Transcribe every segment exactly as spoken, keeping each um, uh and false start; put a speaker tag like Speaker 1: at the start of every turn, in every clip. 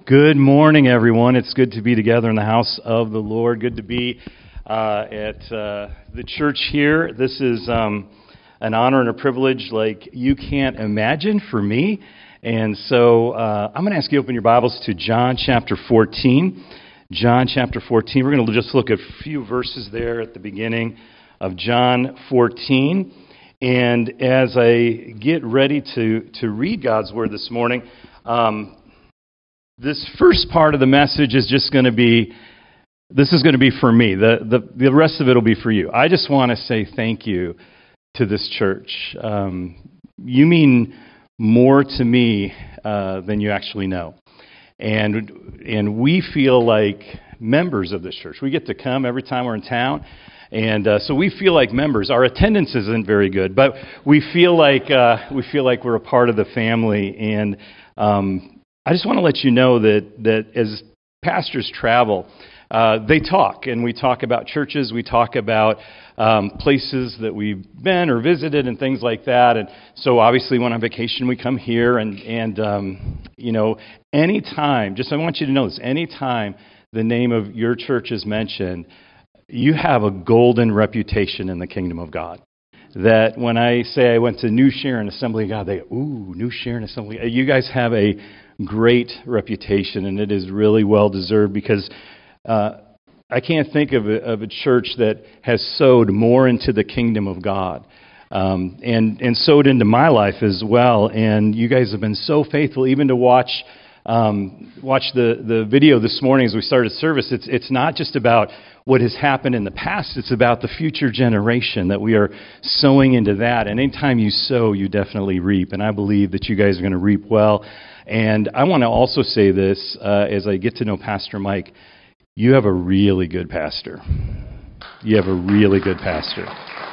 Speaker 1: Good morning, everyone. It's good to be together in the house of the Lord. Good to be uh, at uh, the church here. This is um, an honor and a privilege like you can't imagine for me. And so uh, I'm going to ask you to open your Bibles to John chapter fourteen. John chapter fourteen. We're going to just look at a few verses there at the beginning of John fourteen. And as I get ready to, to read God's Word this morning, um, this first part of the message is just going to be, this is going to be for me. The, the, the rest of it will be for you. I just want to say thank you to this church. Um, you mean more to me uh, than you actually know. And, and we feel like members of this church. We get to come every time we're in town. And uh, so we feel like members. Our attendance isn't very good, but we feel like uh, we feel like we're a part of the family. And um, I just want to let you know that that as pastors travel, uh, they talk, and we talk about churches. We talk about um, places that we've been or visited and things like that. And so obviously, when on vacation, we come here, and and um, you know, anytime. Just I want you to know this: anytime the name of your church is mentioned, you have a golden reputation in the kingdom of God. That when I say I went to New Sharon Assembly of God, they go, ooh, New Sharon Assembly. You guys have a great reputation, and it is really well-deserved because uh, I can't think of a, of a church that has sowed more into the kingdom of God um, and, and sowed into my life as well. And you guys have been so faithful, even to watch um, watch the, the video this morning as we started service. It's, it's not just about what has happened in the past. It's about the future generation, that we are sowing into that. And anytime you sow, you definitely reap. And I believe that you guys are going to reap well. And I want to also say this, uh, as I get to know Pastor Mike, you have a really good pastor. You have a really good pastor.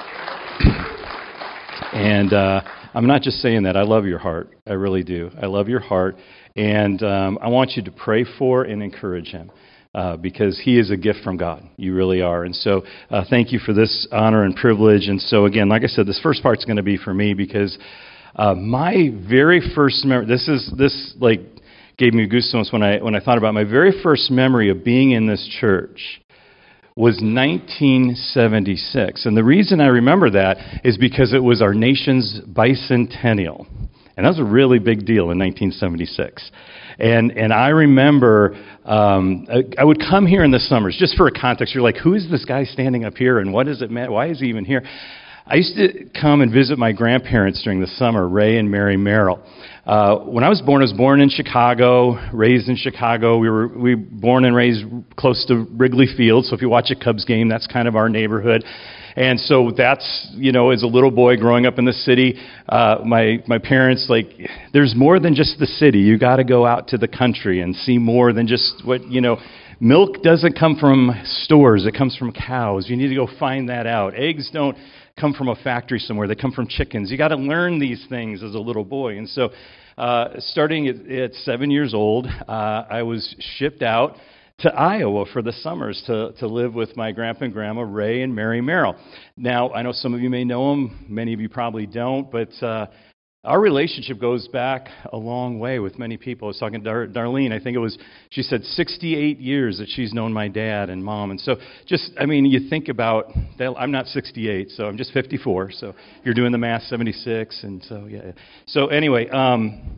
Speaker 1: And uh, I'm not just saying that. I love your heart. I really do. I love your heart. And um, I want you to pray for and encourage him. Uh, because he is a gift from God. You really are. And so uh, thank you for this honor and privilege. And so again, like I said, this first part's going to be for me because uh, my very first memory, this is, this like gave me goosebumps when I, when I thought about it. My very first memory of being in this church was nineteen seventy-six. And the reason I remember that is because it was our nation's bicentennial. And that was a really big deal in nineteen seventy-six. And and I remember um, I, I would come here in the summers, just for a context. You're like, who is this guy standing up here, and what does it mean? Why is he even here? I used to come and visit my grandparents during the summer, Ray and Mary Merrill. Uh, when I was born, I was born in Chicago, raised in Chicago. We were we were born and raised close to Wrigley Field, so if you watch a Cubs game, that's kind of our neighborhood. And so that's, you know, as a little boy growing up in the city, uh, my my parents, like, there's more than just the city. You got to go out to the country and see more than just what, you know, milk doesn't come from stores. It comes from cows. You need to go find that out. Eggs don't come from a factory somewhere. They come from chickens. You got to learn these things as a little boy. And so uh, starting at, at seven years old, uh, I was shipped out to Iowa for the summers to, to live with my grandpa and grandma, Ray and Mary Merrill. Now, I know some of you may know them. Many of you probably don't. But uh, our relationship goes back a long way with many people. I was talking to Dar- Darlene. I think it was, she said sixty-eight years that she's known my dad and mom. And so just, I mean, you think about, that, I'm not sixty-eight, so I'm just fifty-four. So you're doing the math, seventy-six. And so, yeah. So anyway, um,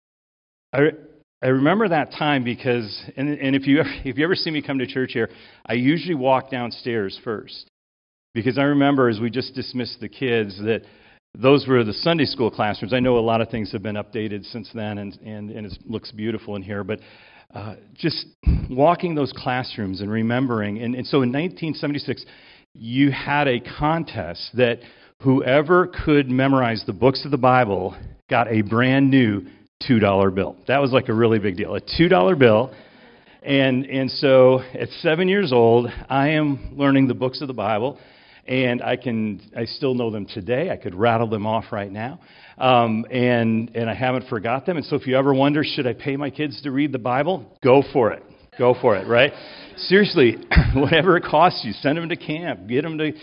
Speaker 1: I... I remember that time because, and, and if you ever, if you ever see me come to church here, I usually walk downstairs first. Because I remember, as we just dismissed the kids, that those were the Sunday school classrooms. I know a lot of things have been updated since then, and, and, and it looks beautiful in here. But uh, just walking those classrooms and remembering. And, and so in nineteen seventy-six, you had a contest that whoever could memorize the books of the Bible got a brand new two dollar bill. That was like a really big deal. A two dollar bill. And and so at seven years old, I am learning the books of the Bible, and I can I still know them today. I could rattle them off right now. Um, and and I haven't forgot them. And so if you ever wonder, should I pay my kids to read the Bible? Go for it. Go for it, right? Seriously, whatever it costs you, send them to camp, get them to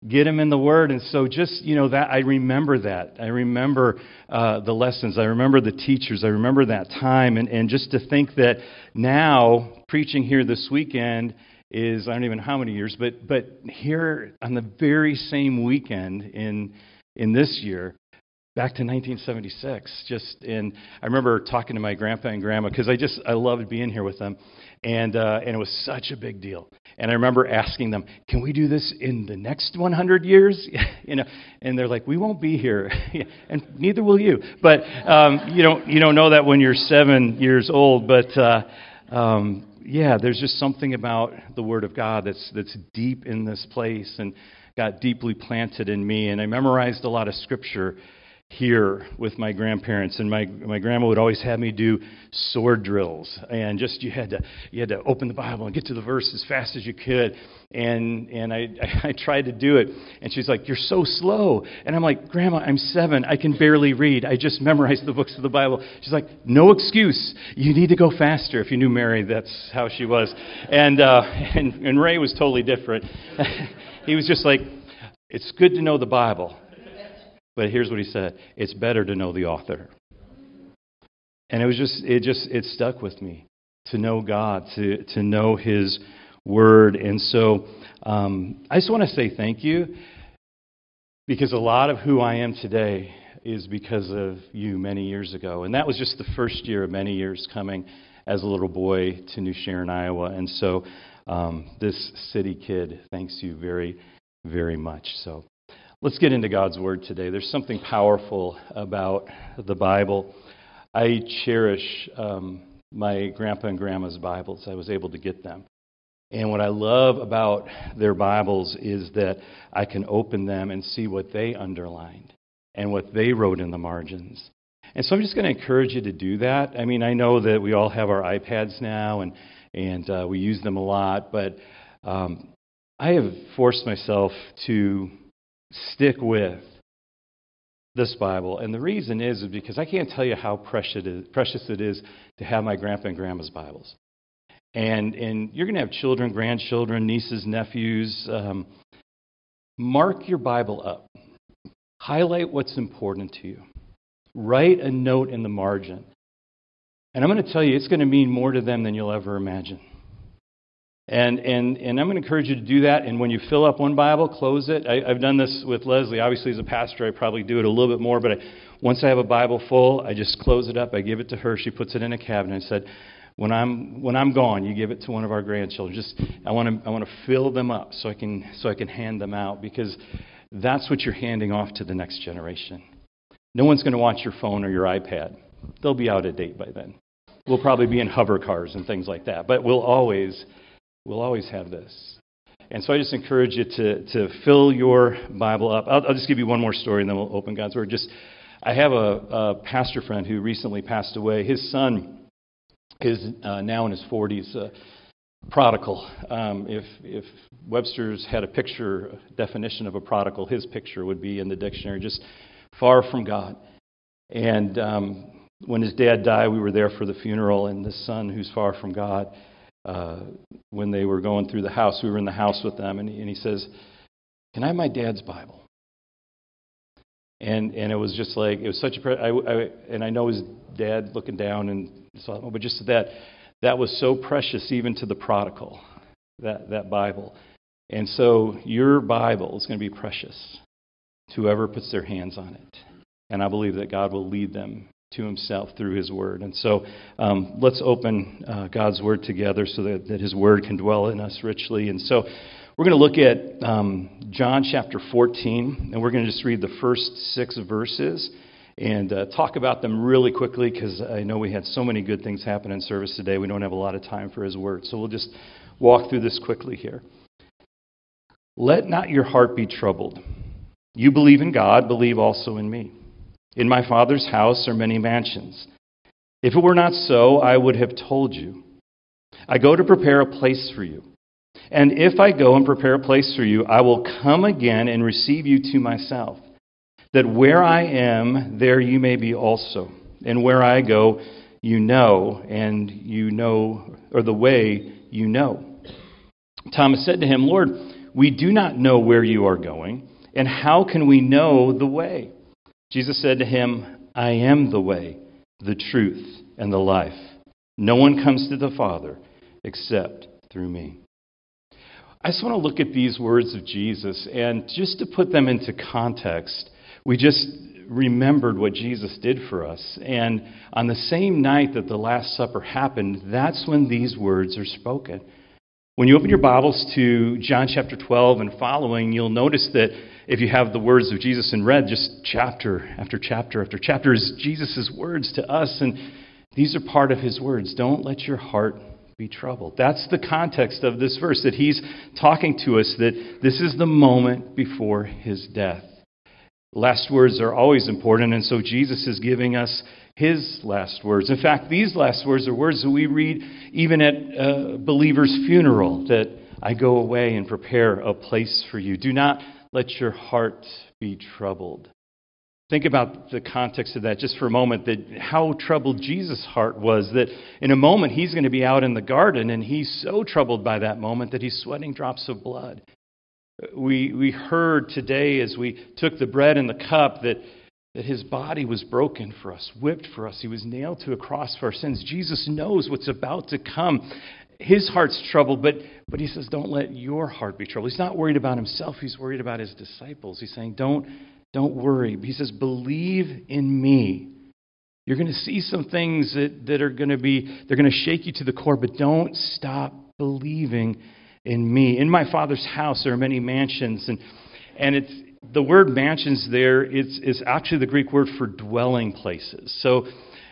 Speaker 1: Get them in the Word. And so just, you know, that I remember that. I remember uh, the lessons. I remember the teachers. I remember that time. And, and just to think that now, preaching here this weekend is, I don't even know how many years, but but here on the very same weekend in in this year, back to nineteen seventy-six. Just and I remember talking to my grandpa and grandma because I just I loved being here with them, and uh, and it was such a big deal. And I remember asking them, "Can we do this in the next one hundred years?" you know, and they're like, "We won't be here, and neither will you." But um, you don't you don't know that when you're seven years old. But uh, um, yeah, there's just something about the Word of God that's that's deep in this place and got deeply planted in me. And I memorized a lot of Scripture here with my grandparents, and my my grandma would always have me do sword drills, and just you had to you had to open the Bible and get to the verse as fast as you could, and and I I tried to do it, and she's like, "You're so slow," and I'm like, "Grandma, I'm seven, I can barely read, I just memorized the books of the Bible." She's like, "No excuse, you need to go faster." If you knew Mary, that's how she was, and uh, and and Ray was totally different. He was just like, "It's good to know the Bible." But here's what he said: it's better to know the author. And it was just, it just, it stuck with me to know God, to to know His Word. And so um, I just want to say thank you, because a lot of who I am today is because of you many years ago. And that was just the first year of many years coming as a little boy to New Sharon, Iowa. And so um, this city kid thanks you very, very much. So let's get into God's Word today. There's something powerful about the Bible. I cherish um, my grandpa and grandma's Bibles. I was able to get them. And what I love about their Bibles is that I can open them and see what they underlined and what they wrote in the margins. And so I'm just going to encourage you to do that. I mean, I know that we all have our iPads now, and, and uh, we use them a lot, but um, I have forced myself to stick with this Bible. And the reason is, is because I can't tell you how precious it is, precious it is to have my grandpa and grandma's Bibles. And and you're going to have children, grandchildren, nieces, nephews. Um, mark your Bible up. Highlight what's important to you. Write a note in the margin. And I'm going to tell you, it's going to mean more to them than you'll ever imagine. And and and I'm going to encourage you to do that. And when you fill up one Bible, close it. I, I've done this with Leslie. Obviously, as a pastor, I probably do it a little bit more. But I, once I have a Bible full, I just close it up. I give it to her. She puts it in a cabinet. I said, when I'm when I'm gone, you give it to one of our grandchildren. Just I want to I want to fill them up so I can so I can hand them out, because that's what you're handing off to the next generation. No one's going to want your phone or your iPad. They'll be out of date by then. We'll probably be in hover cars and things like that. But we'll always We'll always have this. And so I just encourage you to to fill your Bible up. I'll, I'll just give you one more story, and then we'll open God's Word. Just, I have a, a pastor friend who recently passed away. His son is uh, now in his forties, uh, prodigal. Um, if if Webster's had a picture a definition of a prodigal, his picture would be in the dictionary. Just far from God. And um, when his dad died, we were there for the funeral, and the son who's far from God. Uh, when they were going through the house, we were in the house with them, and he, and he says, "Can I have my dad's Bible?" And and it was just like, it was such a, I, I, and I know his dad looking down, and so, but just that, that was so precious even to the prodigal, that that Bible. And so your Bible is going to be precious to whoever puts their hands on it, and I believe that God will lead them to Himself through His Word. And so um, let's open uh, God's Word together so that, that His Word can dwell in us richly. And so we're going to look at um, John chapter fourteen, and we're going to just read the first six verses and uh, talk about them really quickly, because I know we had so many good things happen in service today. We don't have a lot of time for His Word. So we'll just walk through this quickly here. "Let not your heart be troubled. You believe in God, believe also in me. In my Father's house are many mansions. If it were not so, I would have told you. I go to prepare a place for you. And if I go and prepare a place for you, I will come again and receive you to myself, that where I am, there you may be also. And where I go, you know, and you know, or the way you know." Thomas said to him, "Lord, "We do not know where you are going, and how can we know the way?" Jesus said to him, "I am the way, the truth, and the life. No one comes to the Father except through me." I just want to look at these words of Jesus, and just to put them into context, we just remembered what Jesus did for us. And on the same night that the Last Supper happened, that's when these words are spoken. When you open your Bibles to John chapter twelve and following, you'll notice that if you have the words of Jesus in red, just chapter after chapter after chapter is Jesus' words to us, and these are part of his words. Don't let your heart be troubled. That's the context of this verse, that he's talking to us, that this is the moment before his death. Last words are always important, and so Jesus is giving us his last words. In fact, these last words are words that we read even at a believer's funeral, that I go away and prepare a place for you. Do not let your heart be troubled. Think about the context of that just for a moment, that how troubled Jesus' heart was, that in a moment he's going to be out in the garden, and he's so troubled by that moment that he's sweating drops of blood. We we heard today as we took the bread and the cup that, that his body was broken for us, whipped for us. He was nailed to a cross for our sins. Jesus knows what's about to come. His heart's troubled, but, but he says, don't let your heart be troubled. He's not worried about himself. He's worried about his disciples. He's saying, don't Don't worry. He says, believe in me. You're going to see some things that, that are going to be, they're going to shake you to the core, but don't stop believing in me. In my Father's house there are many mansions, and and it's the word mansions there is, is actually the Greek word for dwelling places. So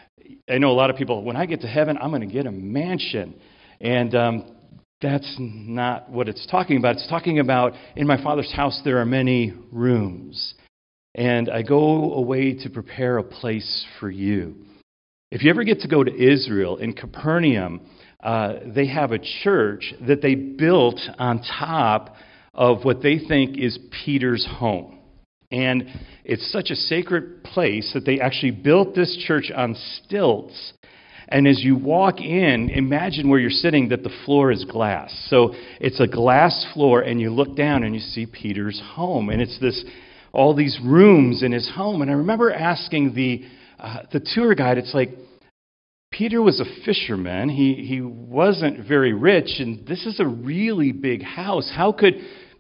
Speaker 1: I know a lot of people, when I get to heaven, I'm going to get a mansion. And um, that's not what it's talking about. It's talking about, in my Father's house there are many rooms. And I go away to prepare a place for you. If you ever get to go to Israel, in Capernaum, uh, they have a church that they built on top of what they think is Peter's home. And it's such a sacred place that they actually built this church on stilts. And as you walk in, imagine where you're sitting that the floor is glass. So it's a glass floor, and you look down and you see Peter's home. And it's this all these rooms in his home. And I remember asking the uh, the tour guide, it's like, Peter was a fisherman. He he wasn't very rich, and this is a really big house. How could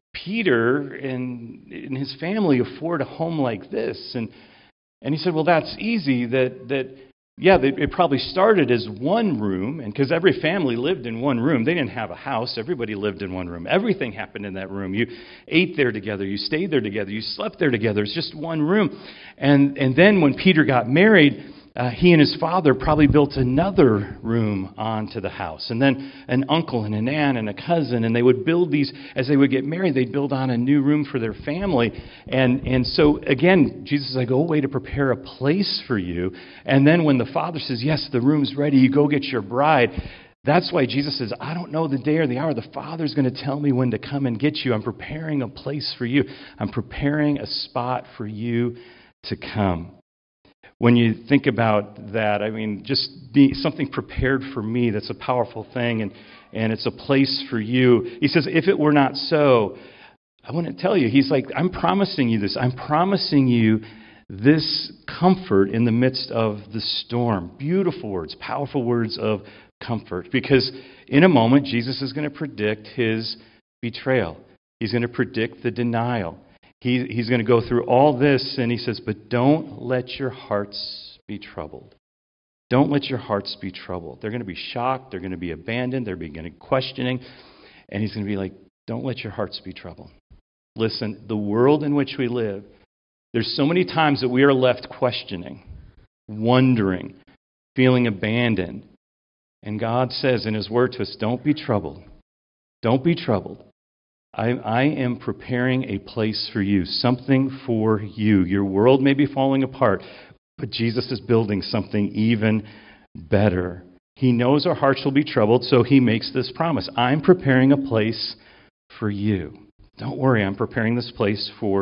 Speaker 1: Peter and, and his family afford a home like this? And and he said, well, that's easy. That that yeah, they, it probably started as one room, and because every family lived in one room. They didn't have a house. Everybody lived in one room. Everything happened in that room. You ate there together. You stayed there together. You slept there together. It's just one room. And and then when Peter got married, uh, he and his father probably built another room onto the house. And then an uncle and an aunt and a cousin, and they would build these, as they would get married, they'd build on a new room for their family. And, and so, again, Jesus says, I go away to prepare a place for you. And then when the father says, yes, the room's ready, you go get your bride. That's why Jesus says, I don't know the day or the hour. The Father's going to tell me when to come and get you. I'm preparing a place for you. I'm preparing a spot for you to come. When you think about that, I mean, just be something prepared for me, that's a powerful thing, and, and it's a place for you. He says, if it were not so, I wouldn't tell you. He's like, I'm promising you this. I'm promising you this comfort in the midst of the storm. Beautiful words, powerful words of comfort. Because in a moment, Jesus is going to predict his betrayal. He's going to predict the denial. He, he's going to go through all this, and he says, but don't let your hearts be troubled. Don't let your hearts be troubled. They're going to be shocked. They're going to be abandoned. They're beginning questioning. And he's going to be like, don't let your hearts be troubled. Listen, the world in which we live, there's so many times that we are left questioning, wondering, feeling abandoned. And God says in his word to us, don't be troubled. Don't be troubled. I, I am preparing a place for you, something for you. Your world may be falling apart, but Jesus is building something even better. He knows our hearts will be troubled, so he makes this promise. I'm preparing a place for you. Don't worry, I'm preparing this place for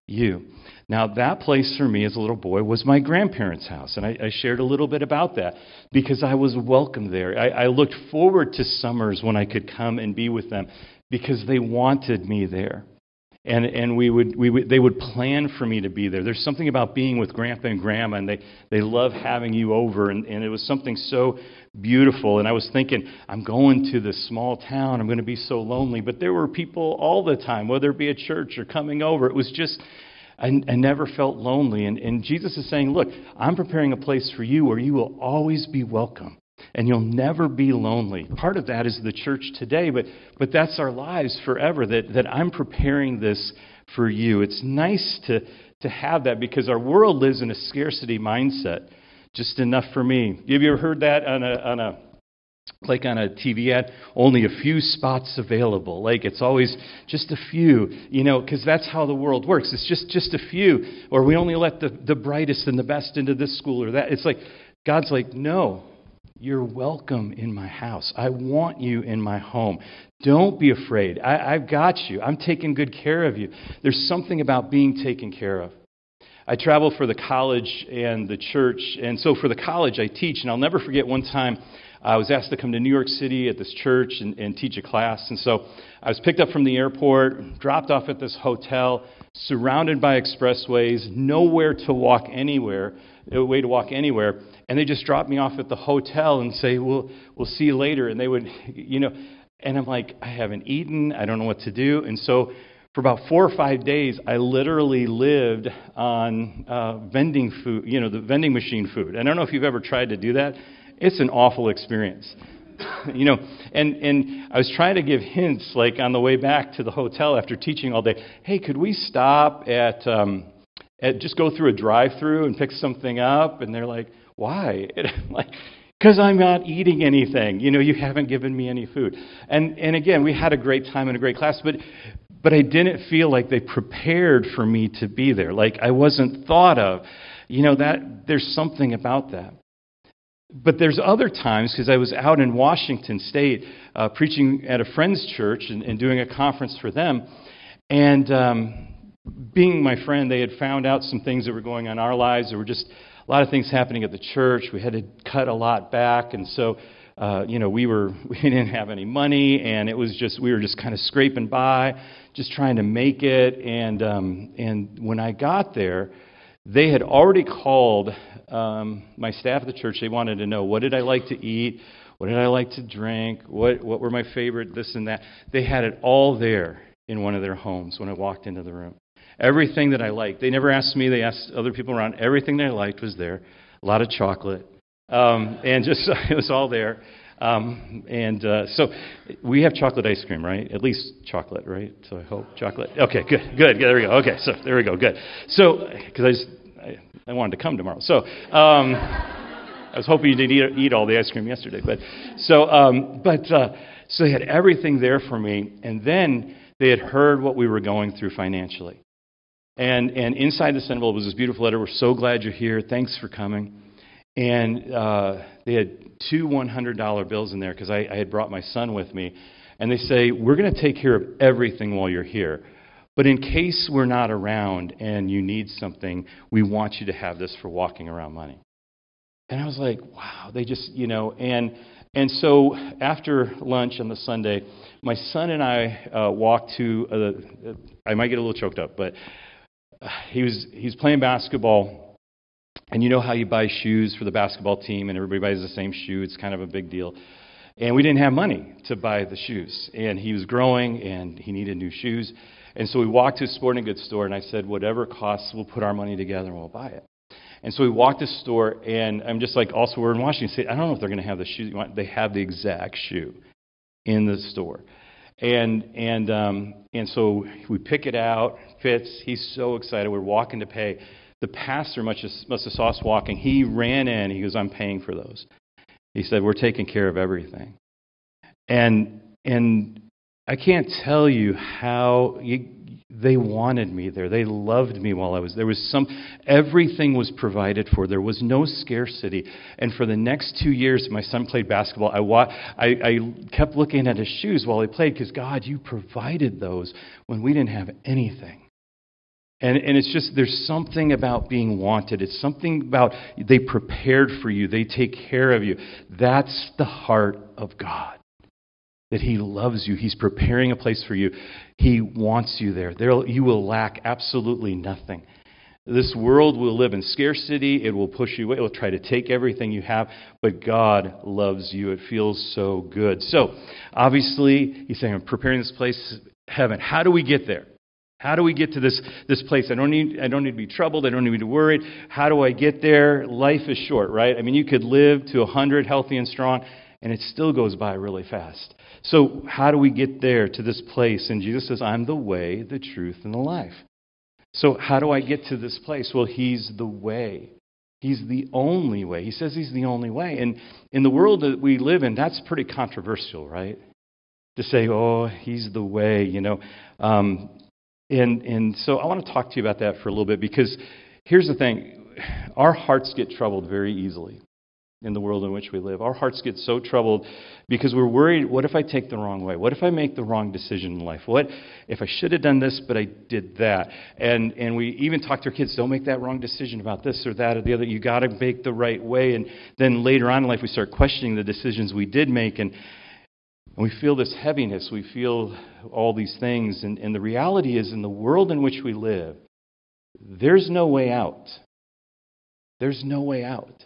Speaker 1: you. Now, that place for me as a little boy was my grandparents' house, and I, I shared a little bit about that because I was welcome there. I, I looked forward to summers when I could come and be with them because they wanted me there. And and we would we would they would plan for me to be there. There's something about being with Grandpa and Grandma, and they, they love having you over, and, and it was something so beautiful. And I was thinking, I'm going to this small town, I'm going to be so lonely. But there were people all the time, whether it be at church or coming over. It was just, I, I never felt lonely. And, and Jesus is saying, look, I'm preparing a place for you where you will always be welcome. And you'll never be lonely. Part of that is the church today, but but that's our lives forever, that, that I'm preparing this for you. It's nice to, to have that because our world lives in a scarcity mindset. Just enough for me. Have you ever heard that on a on a like on a T V ad? Only a few spots available. Like it's always just a few, you know, because that's how the world works. It's just, just a few. Or we only let the, the brightest and the best into this school or that. It's like, God's like, no. You're welcome in my house. I want you in my home. Don't be afraid. I, I've got you. I'm taking good care of you. There's something about being taken care of. I travel for the college and the church, and so for the college I teach, and I'll never forget one time I was asked to come to New York City at this church and, and teach a class, and so I was picked up from the airport, dropped off at this hotel, surrounded by expressways, nowhere to walk anywhere, no way to walk anywhere. And they just dropped me off at the hotel and say, we'll, we'll see you later. And they would, you know, and I'm like, I haven't eaten. I don't know what to do. And so for about four or five days, I literally lived on uh, vending food, you know, the vending machine food. I don't know if you've ever tried to do that. It's an awful experience. You know, and, and I was trying to give hints, like on the way back to the hotel after teaching all day. Hey, could we stop at, um, at just go through a drive-through and pick something up? And they're like, why? And I'm like, because I'm not eating anything. You know, you haven't given me any food. And and again, we had a great time and a great class, but but I didn't feel like they prepared for me to be there. Like I wasn't thought of. You know, that there's something about that. But there's other times, because I was out in Washington State uh, preaching at a friend's church and, and doing a conference for them, and um, being my friend, they had found out some things that were going on in our lives. There were just a lot of things happening at the church. We had to cut a lot back, and so uh, you know we were we didn't have any money, and it was just we were just kind of scraping by, just trying to make it. And um, and when I got there, they had already called um, my staff at the church. They wanted to know, what did I like to eat, what did I like to drink, what what were my favorite this and that. They had it all there in one of their homes when I walked into the room. Everything that I liked. They never asked me. They asked other people around. Everything that I liked was there. A lot of chocolate. Um, and just, it was all there. Um, and uh, so we have chocolate ice cream, right? At least chocolate, right? So I hope chocolate. Okay, good, good. There we go. Okay, so there we go. Good. So, because I, just, I, I wanted to come tomorrow. So um, I was hoping you did eat, eat all the ice cream yesterday. But so, um, but uh, so they had everything there for me. And then they had heard what we were going through financially. And and inside this envelope was this beautiful letter. We're so glad you're here. Thanks for coming. And uh, they had two one hundred dollar bills in there because I, I had brought my son with me. And they say, we're going to take care of everything while you're here. But in case we're not around and you need something, we want you to have this for walking around money. And I was like, wow, they just, you know, and and so after lunch on the Sunday, my son and I uh, walked to, uh, I might get a little choked up, but He was he was playing basketball, and you know how you buy shoes for the basketball team, and everybody buys the same shoe. It's kind of a big deal. And we didn't have money to buy the shoes. And he was growing, and he needed new shoes. And so we walked to a sporting goods store, and I said, whatever it costs, we'll put our money together, and we'll buy it. And so we walked to the store, and I'm just like, also, we're in Washington State. I don't know if they're going to have the shoes you want. They have the exact shoe in the store. And and um, and so we pick it out, fits. He's so excited. We're walking to pay. The pastor must have, must have saw us walking. He ran in. He goes, I'm paying for those. He said, we're taking care of everything. And and I can't tell you how you, they wanted me there. They loved me while I was there. Was some everything was provided for. There was no scarcity. And for the next two years, my son played basketball. I wa- I, I kept looking at his shoes while he played because God, you provided those when we didn't have anything. And, and it's just, there's something about being wanted. It's something about they prepared for you. They take care of you. That's the heart of God. That He loves you. He's preparing a place for you. He wants you there. There, you will lack absolutely nothing. This world will live in scarcity. It will push you away. It will try to take everything you have. But God loves you. It feels so good. So, obviously, He's saying, I'm preparing this place, heaven. How do we get there? How do we get to this, this place? I don't need I don't need to be troubled. I don't need to be worried. How do I get there? Life is short, right? I mean, you could live to one hundred, healthy and strong, and it still goes by really fast. So how do we get there to this place? And Jesus says, I'm the way, the truth, and the life. So how do I get to this place? Well, He's the way. He's the only way. He says He's the only way. And in the world that we live in, that's pretty controversial, right? To say, oh, He's the way, you know. Um, And and so I want to talk to you about that for a little bit, because here's the thing. Our hearts get troubled very easily in the world in which we live. Our hearts get so troubled because we're worried, what if I take the wrong way? What if I make the wrong decision in life? What if I should have done this, but I did that? And and we even talk to our kids, don't make that wrong decision about this or that or the other. You got to make the right way. And then later on in life, we start questioning the decisions we did make. And And we feel this heaviness. We feel all these things. And, and the reality is, in the world in which we live, there's no way out. There's no way out.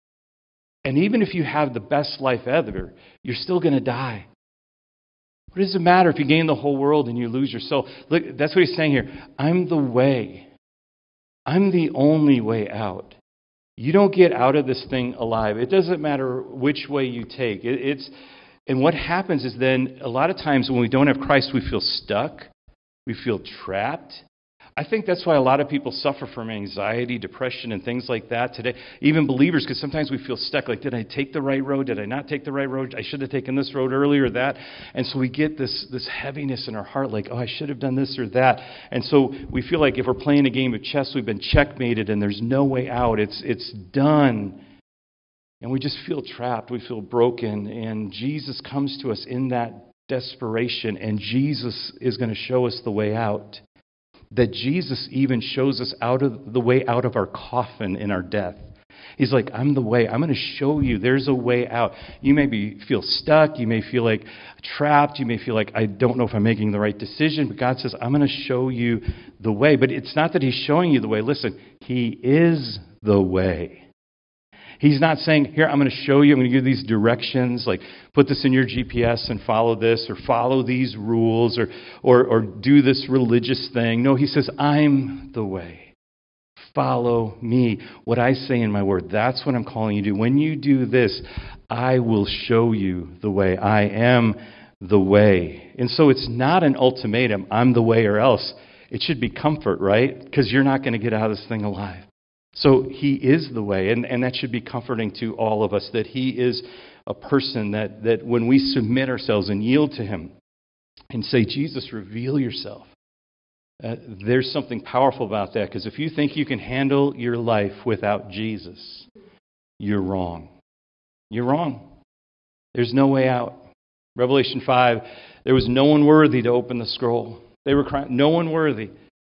Speaker 1: And even if you have the best life ever, you're still going to die. What does it matter if you gain the whole world and you lose your soul? Look, that's what He's saying here. I'm the way. I'm the only way out. You don't get out of this thing alive. It doesn't matter which way you take. It, it's... And what happens is then, a lot of times when we don't have Christ, we feel stuck. We feel trapped. I think that's why a lot of people suffer from anxiety, depression, and things like that today. Even believers, because sometimes we feel stuck. Like, did I take the right road? Did I not take the right road? I should have taken this road earlier or that. And so we get this, this heaviness in our heart, like, oh, I should have done this or that. And so we feel like if we're playing a game of chess, we've been checkmated and there's no way out. It's it's done. And we just feel trapped. We feel broken. And Jesus comes to us in that desperation. And Jesus is going to show us the way out. That Jesus even shows us out of the way out of our coffin in our death. He's like, I'm the way. I'm going to show you there's a way out. You may be, feel stuck. You may feel like trapped. You may feel like, I don't know if I'm making the right decision. But God says, I'm going to show you the way. But it's not that He's showing you the way. Listen, He is the way. He's not saying, here, I'm going to show you, I'm going to give these directions, like put this in your G P S and follow this, or follow these rules, or, or, or do this religious thing. No, He says, I'm the way. Follow me. What I say in my word, that's what I'm calling you to do. When you do this, I will show you the way. I am the way. And so it's not an ultimatum, I'm the way or else. It should be comfort, right? Because you're not going to get out of this thing alive. So He is the way, and, and that should be comforting to all of us, that He is a person that, that when we submit ourselves and yield to Him and say, Jesus, reveal yourself, uh, there's something powerful about that, because if you think you can handle your life without Jesus, you're wrong. You're wrong. There's no way out. Revelation five, there was no one worthy to open the scroll. They were crying, no one worthy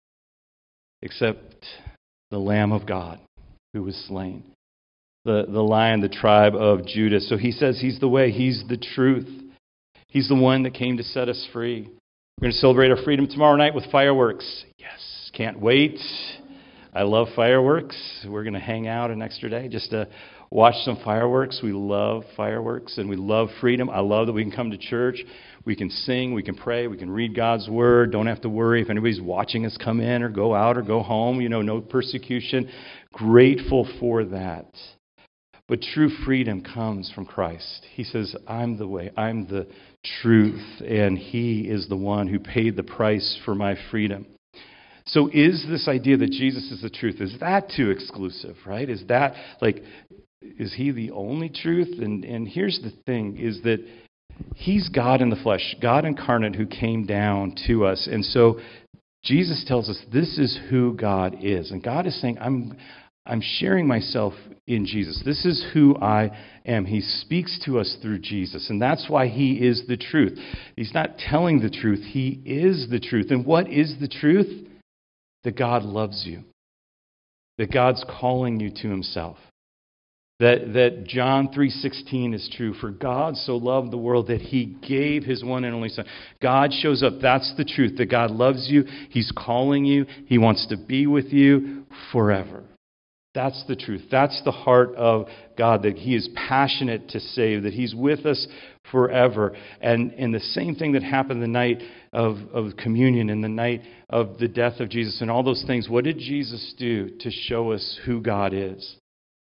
Speaker 1: except the Lamb of God who was slain. The, the Lion, the tribe of Judah. So He says He's the way. He's the truth. He's the one that came to set us free. We're going to celebrate our freedom tomorrow night with fireworks. Yes, can't wait. I love fireworks. We're going to hang out an extra day just to watch some fireworks. We love fireworks and we love freedom. I love that we can come to church. We can sing, we can pray, we can read God's Word. Don't have to worry if anybody's watching us come in or go out or go home. You know, no persecution. Grateful for that. But true freedom comes from Christ. He says, I'm the way, I'm the truth, and He is the one who paid the price for my freedom. So is this idea that Jesus is the truth, is that too exclusive, right? Is that like, is He the only truth? And and here's the thing, is that He's God in the flesh, God incarnate who came down to us. And so Jesus tells us this is who God is. And God is saying, I'm I'm sharing myself in Jesus. This is who I am. He speaks to us through Jesus. And that's why He is the truth. He's not telling the truth. He is the truth. And what is the truth? that God loves you, that God's calling you to himself, that, that John three sixteen is true. For God so loved the world that he gave his one and only Son. God shows up. That's the truth, that God loves you. He's calling you. He wants to be with you forever. That's the truth. That's the heart of God, that he is passionate to save, that he's with us forever. And, and the same thing that happened the night of, of communion and the night of the death of Jesus and all those things, what did Jesus do to show us who God is?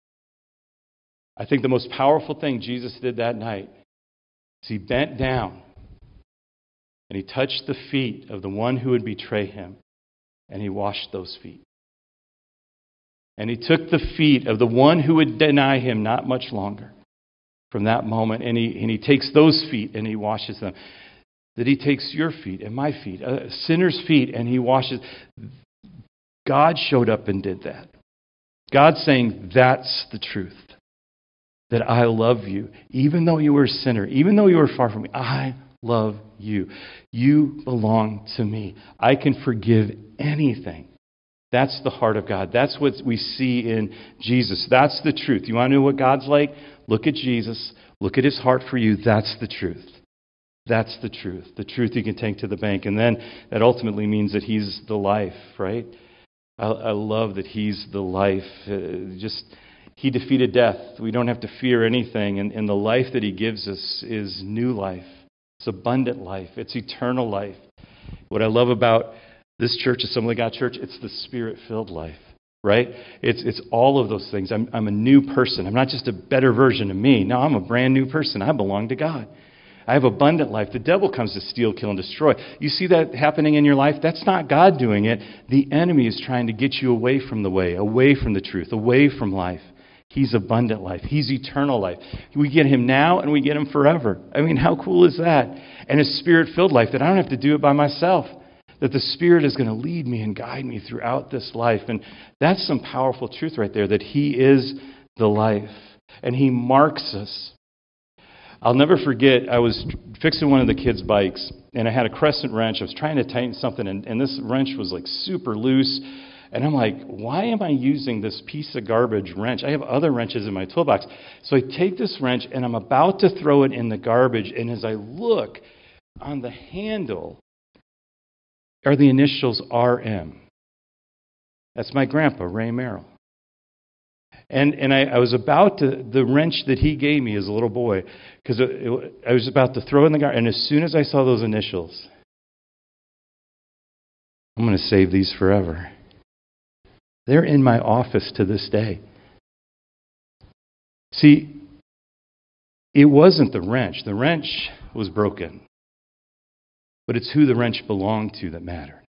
Speaker 1: I think the most powerful thing Jesus did that night is he bent down and he touched the feet of the one who would betray him, and he washed those feet. And he took the feet of the one who would deny him not much longer from that moment, and he, and he takes those feet and he washes them. That he takes your feet and my feet, a sinner's feet, and he washes. God showed up and did that. God's saying, that's the truth. That I love you. Even though you were a sinner, even though you were far from me, I love you. You belong to me. I can forgive anything. That's the heart of God. That's what we see in Jesus. That's the truth. You want to know what God's like? Look at Jesus. Look at his heart for you. That's the truth. That's the truth. The truth you can take to the bank. And then that ultimately means that he's the life, right? I, I love that he's the life. Uh, just, he defeated death. We don't have to fear anything. And, and the life that he gives us is new life. It's abundant life. It's eternal life. What I love about this church, Assembly of God Church, it's the Spirit-filled life, right? It's it's all of those things. I'm I'm a new person. I'm not just a better version of me. No, I'm a brand new person. I belong to God. I have abundant life. The devil comes to steal, kill, and destroy. You see that happening in your life? That's not God doing it. The enemy is trying to get you away from the way, away from the truth, away from life. He's abundant life. He's eternal life. We get him now and we get him forever. I mean, how cool is that? And a Spirit-filled life that I don't have to do it by myself. That the Spirit is going to lead me and guide me throughout this life. And that's some powerful truth right there, that he is the life. And he marks us. I'll never forget, I was fixing one of the kids' bikes, and I had a crescent wrench. I was trying to tighten something, and, and this wrench was like super loose. And I'm like, why am I using this piece of garbage wrench? I have other wrenches in my toolbox. So I take this wrench, and I'm about to throw it in the garbage. And as I look on the handle, are the initials R M. That's my grandpa, Ray Merrill. And and I, I was about to, the wrench that he gave me as a little boy, because I was about to throw in the garbage, and as soon as I saw those initials, I'm going to save these forever. They're in my office to this day. See, it wasn't the wrench. The wrench was broken. But it's who the wrench belonged to that mattered.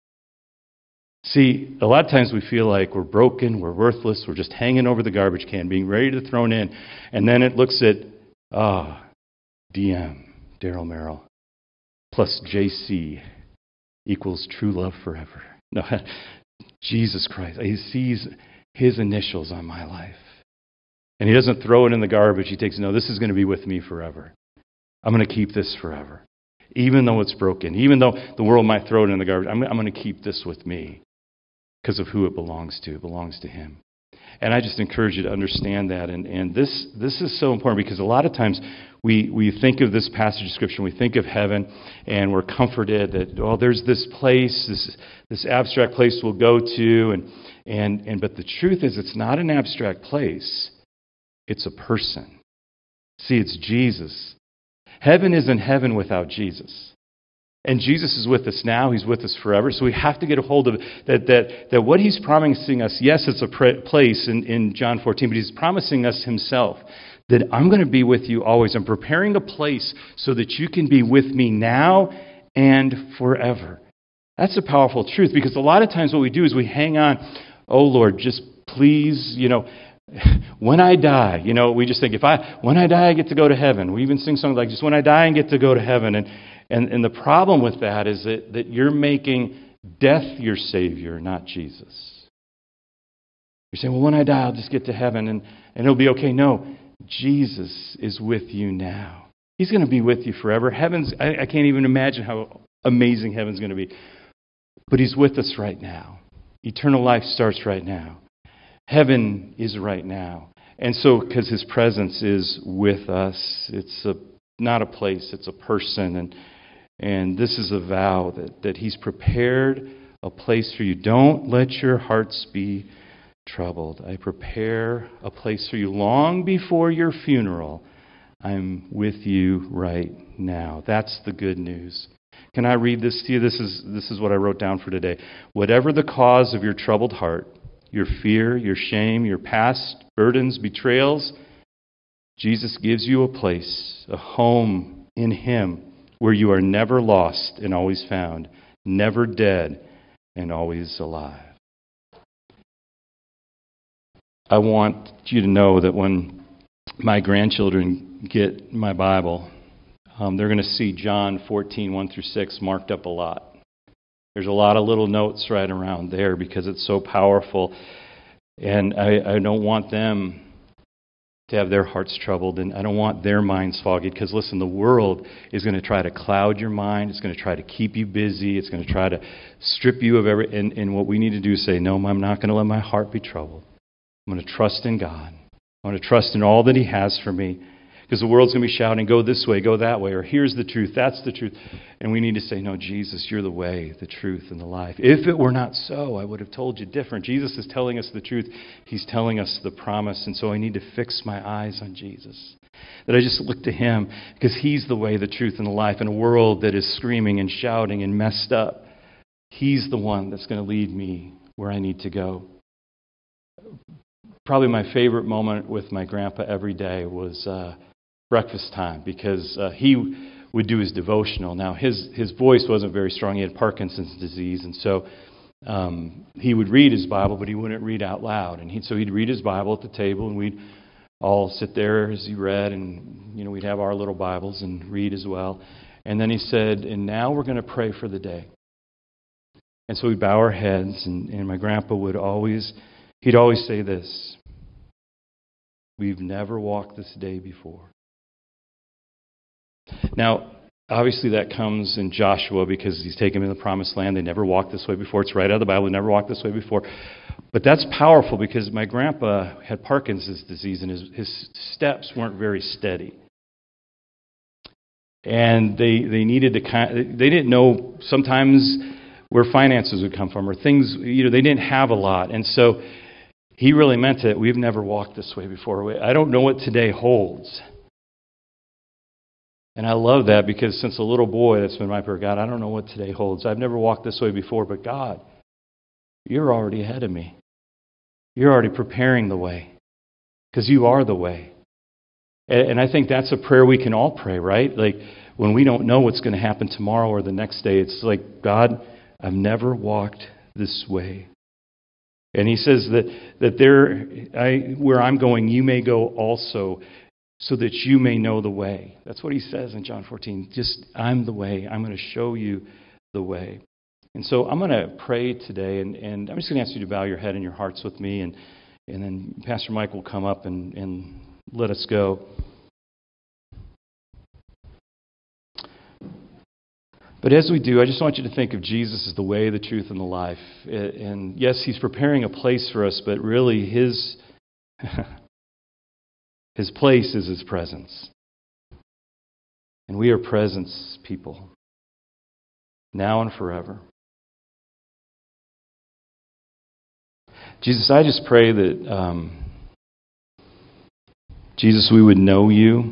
Speaker 1: See, a lot of times we feel like we're broken, we're worthless, we're just hanging over the garbage can, being ready to throw it in, and then it looks at, ah, D M, Daryl Merrill, plus J C equals true love forever. No, Jesus Christ. He sees his initials on my life. And he doesn't throw it in the garbage. He takes, no, this is going to be with me forever. I'm going to keep this forever. Even though it's broken, even though the world might throw it in the garbage, I'm, I'm going to keep this with me because of who it belongs to. It belongs to him. And I just encourage you to understand that. And, and this this is so important because a lot of times we, we think of this passage of Scripture, we think of heaven, and we're comforted that, oh, there's this place, this this abstract place we'll go to. And, and, and But the truth is, it's not an abstract place. It's a person. See, it's Jesus. Heaven isn't heaven without Jesus. And Jesus is with us now. He's with us forever. So we have to get a hold of it, that that, that what he's promising us, yes, it's a pre- place in, in John fourteen, but he's promising us himself that I'm going to be with you always. I'm preparing a place so that you can be with me now and forever. That's a powerful truth because a lot of times what we do is we hang on, oh, Lord, just please, you know, when I die, you know, we just think, if I, when I die, I get to go to heaven. We even sing songs like, just when I die, I get to go to heaven. And and, and the problem with that is that, that you're making death your Savior, not Jesus. You're saying, well, when I die, I'll just get to heaven and, and it'll be okay. No, Jesus is with you now. He's going to be with you forever. Heaven's, I, I can't even imagine how amazing heaven's going to be. But he's with us right now. Eternal life starts right now. Heaven is right now. And so, because His presence is with us, it's a, not a place, it's a person. And and this is a vow that, that He's prepared a place for you. Don't let your hearts be troubled. I prepare a place for you long before your funeral. I'm with you right now. That's the good news. Can I read this to you? This is this is what I wrote down for today. Whatever the cause of your troubled heart, your fear, your shame, your past burdens, betrayals, Jesus gives you a place, a home in Him where you are never lost and always found, never dead and always alive. I want you to know that when my grandchildren get my Bible, um, they're going to see John fourteen, one through six marked up a lot. There's a lot of little notes right around there because it's so powerful. And I, I don't want them to have their hearts troubled, and I don't want their minds foggy, because listen, the world is going to try to cloud your mind. It's going to try to keep you busy. It's going to try to strip you of every, and, and what we need to do is say, no, I'm not going to let my heart be troubled. I'm going to trust in God. I'm going to trust in all that He has for me, because the world's going to be shouting, go this way, go that way, or here's the truth, that's the truth. And we need to say, no, Jesus, you're the way, the truth, and the life. If it were not so, I would have told you different. Jesus is telling us the truth. He's telling us the promise. And so I need to fix my eyes on Jesus. That I just look to Him, because He's the way, the truth, and the life. In a world that is screaming and shouting and messed up, He's the one that's going to lead me where I need to go. Probably my favorite moment with my grandpa every day was uh, breakfast time, because uh, he would do his devotional. Now, his his voice wasn't very strong. He had Parkinson's disease, and so um, he would read his Bible, but he wouldn't read out loud. And he'd, so he'd read his Bible at the table, and we'd all sit there as he read, and you know we'd have our little Bibles and read as well. And then he said, and now we're going to pray for the day. And so we'd bow our heads, and, and my grandpa would always, he'd always say this: we've never walked this day before. Now, obviously that comes in Joshua, because he's taken them to the promised land. They never walked this way before. It's right out of the Bible. They never walked this way before. But that's powerful, because my grandpa had Parkinson's disease, and his, his steps weren't very steady. And they they needed to kind they didn't know sometimes where finances would come from, or things, you know, they didn't have a lot. And so he really meant it. We've never walked this way before. I don't know what today holds. And I love that, because since a little boy, that's been my prayer. God, I don't know what today holds. I've never walked this way before, but God, you're already ahead of me. You're already preparing the way, because you are the way. And, and I think that's a prayer we can all pray, right? Like when we don't know what's going to happen tomorrow or the next day, it's like, God, I've never walked this way. And He says that that there, I, where I'm going, you may go also, so that you may know the way. That's what He says in John fourteen. Just, I'm the way. I'm going to show you the way. And so I'm going to pray today, and, and I'm just going to ask you to bow your head and your hearts with me, and, and then Pastor Mike will come up and, and let us go. But as we do, I just want you to think of Jesus as the way, the truth, and the life. And yes, He's preparing a place for us, but really His... His place is His presence. And we are presence people, now and forever. Jesus, I just pray that, um, Jesus, we would know You.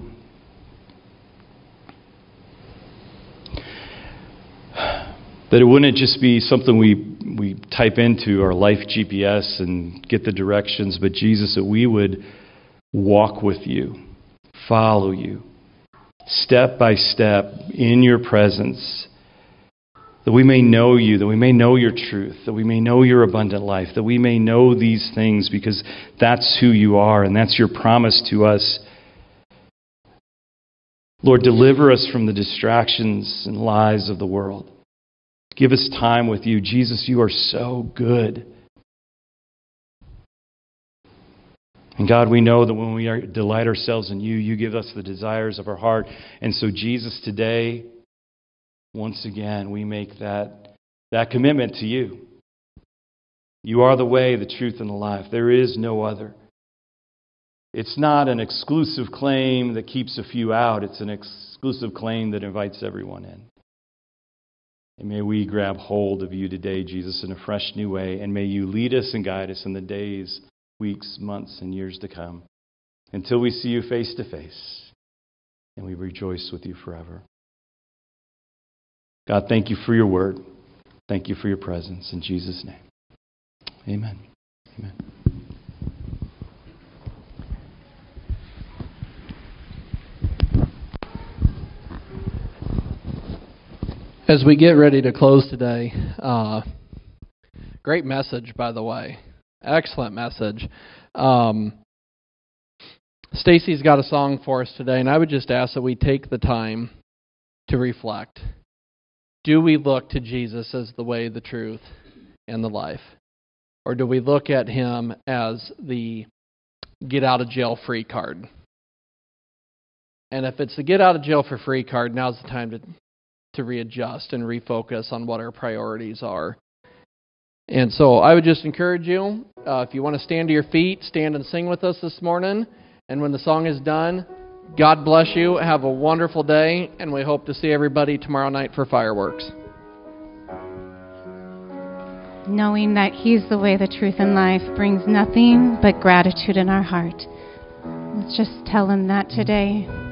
Speaker 1: That it wouldn't just be something we, we type into our life G P S and get the directions, but Jesus, that we would walk with You, follow You, step by step in Your presence, that we may know You, that we may know Your truth, that we may know Your abundant life, that we may know these things, because that's who You are, and that's Your promise to us. Lord, deliver us from the distractions and lies of the world. Give us time with You. Jesus, You are so good. And God, we know that when we are, delight ourselves in You, You give us the desires of our heart. And so, Jesus, today, once again, we make that, that commitment to You. You are the way, the truth, and the life. There is no other. It's not an exclusive claim that keeps a few out. It's an exclusive claim that invites everyone in. And may we grab hold of you today, Jesus, in a fresh new way. And may you lead us and guide us in the days, weeks, months, and years to come, until we see you face to face. And we rejoice with you forever. God, thank you for your word. Thank you for your presence. In Jesus' name. Amen. Amen.
Speaker 2: As we get ready to close today, uh, great message, by the way. Excellent message. Um, Stacy's got a song for us today, and I would just ask that we take the time to reflect. Do we look to Jesus as the way, the truth, and the life? Or do we look at him as the get-out-of-jail-free card? And if it's the get-out-of-jail-for-free card, now's the time to to readjust and refocus on what our priorities are. And so I would just encourage you, uh, if you want to stand to your feet, stand and sing with us this morning. And when the song is done, God bless you. Have a wonderful day, and we hope to see everybody tomorrow night for fireworks.
Speaker 3: Knowing that he's the way, the truth, and life brings nothing but gratitude in our heart. Let's just tell him that today.